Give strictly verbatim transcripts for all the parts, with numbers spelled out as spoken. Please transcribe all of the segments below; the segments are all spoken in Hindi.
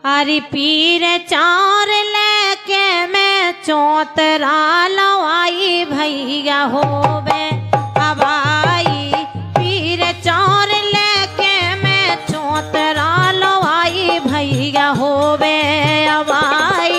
हरी पीर चार लेके मैं चौतरा लवाई भैया होवे अब आई। पीर चार लेके मैं चौतरा लवाई भैया होवे अब आई।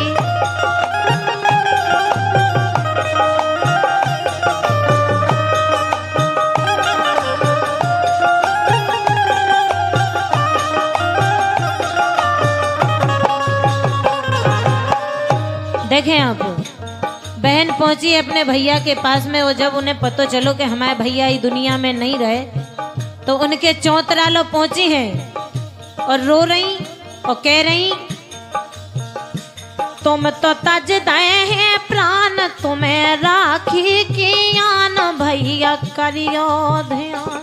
देखें आप, बहन पहुंची अपने भैया के पास में। वो जब उन्हें पता चलो कि हमारे भैया ही दुनिया में नहीं रहे, तो उनके चौतरा लो पहुंची हैं और रो रही और कह रही, तुम तो तज दए हैं प्राण तुम्हें राखी की आन भैया करियो ध्यान।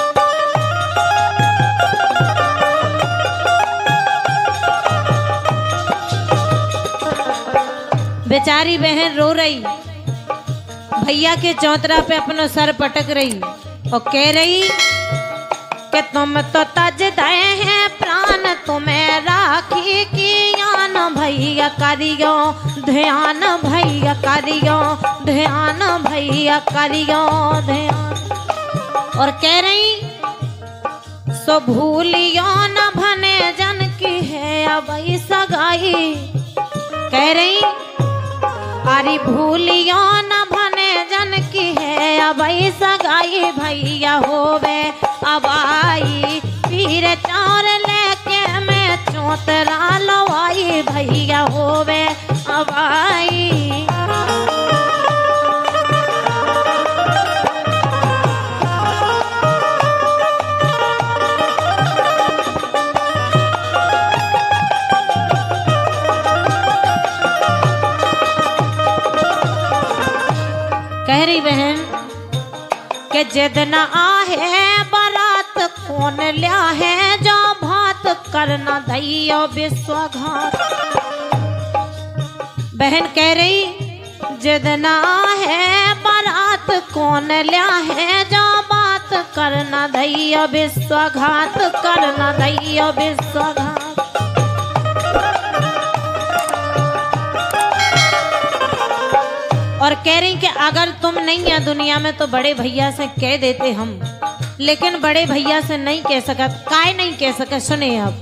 बेचारी बहन रो रही, भैया के चौतरा पे अपना सर पटक रही और कह रही कि तुम तो तज दए हैं प्राण तुम्हें राखी की आन भैया करियो ध्यान भैया करियो ध्यान भैया करियो ध्यान। और कह रही, सो भूलियो न भने जन की है अब सगाई। कह रही, अरे भूलियो न भने जन की है अब सगाई भैया होवे अब आई। पीर चार लेके मैं चौतरा लवाई भैया होवे अब आई। कह रही बहन के जिद न आहे बारात कौन लिया है जो भात करना दैयो विश्वघात। बहन कह रही, जिद न आहे बारात कौन लिया है जो बात करना दैयो विश्वघात करना दैयो विश्वघात। और कह रही कि अगर तुम नहीं है दुनिया में तो बड़े भैया से कह देते हम, लेकिन बड़े भैया से नहीं कह सका। काय नहीं कह सका, सुने आप।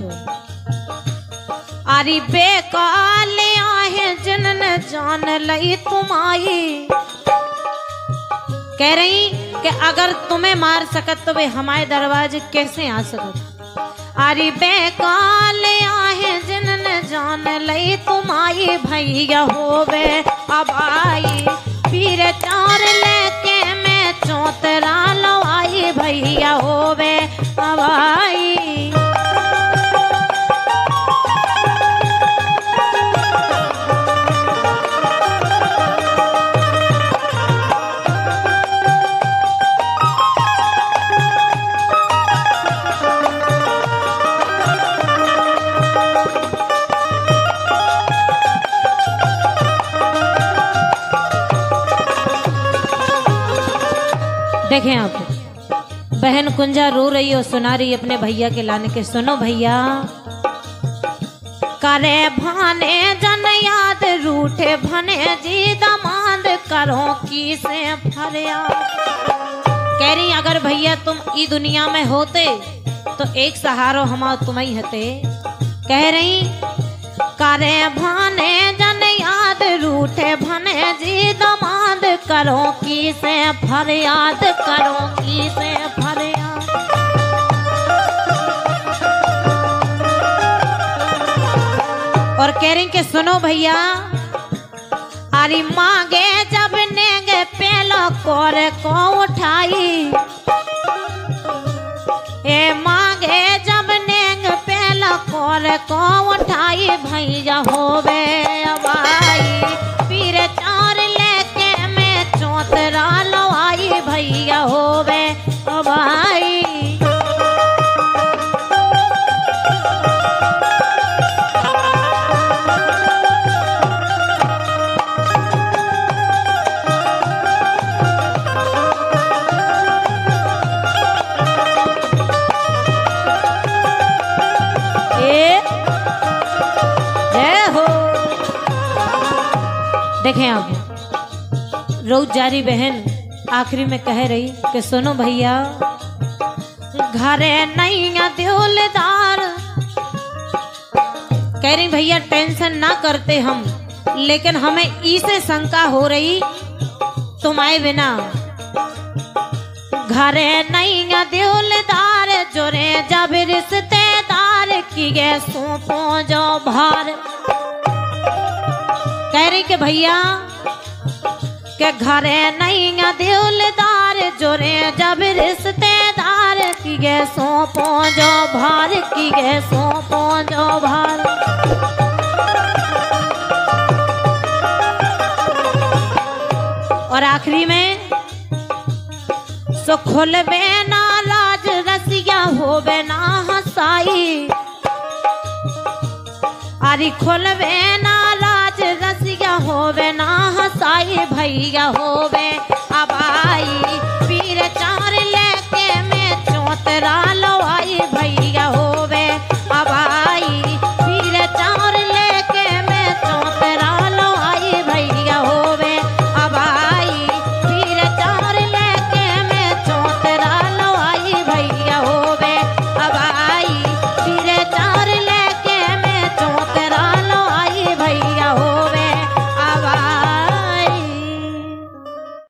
अरे बेकाले आहे जिनने जान लई तुम आई। कह रही कि अगर तुम्हें मार सकत तो वे हमारे दरवाजे कैसे आ सकत। अरे बेकाले आहे जिनने जान लई तुम आई भैया होवे अब आई। पीर चार लेके मैं चौतरा लवाई भैया होवे अब आई। देखें आप, बहन कुंजा रो रही और सुना रही अपने भैया के लाने के। सुनो भैया, करे भाने जन याद रूठे भने जी दमाद करो की से फरियाद। कह रही, अगर भैया तुम ई दुनिया में होते तो एक सहारो हम तुम्हें हते। कह रही, करे भाने जन याद रूठे भने जी दमाद करो की से फरियाद करो की से फरियाद। और कह रही कि सुनो भैया, अरे मांगे जब नेगे पेलो कोरे को उठाई। ए मांगे जब नेग पेलो कोरे को उठाई भैया होवे अब आई। पीर चार लेके मैं चौतरा लवाई भैया होवे अब आई। देखें आप रोजारी बहन आखिरी में कह रही कि सुनो भैया, घरे नहीं दिलदार, कह रही भैया टेंशन ना करते हम, लेकिन हमें इसे शंका हो रही तुम्हारे बिना। घरे नहीं दिलदार, जोरे जब रिश्तेदार की गे सौंपो जो भार। कह रही कि भैया के घरे नहीं दिलदार, जोरे जब रिश्तेदार की गे सौंपो जो भार, की गे सौंपो जो भार। और आखिरी में सो खोलबे ना राज रसिया होबे ना हसाई, अरे खोलबे ना राज रसिया होबे ना हसाई, भैया होबे अबाई।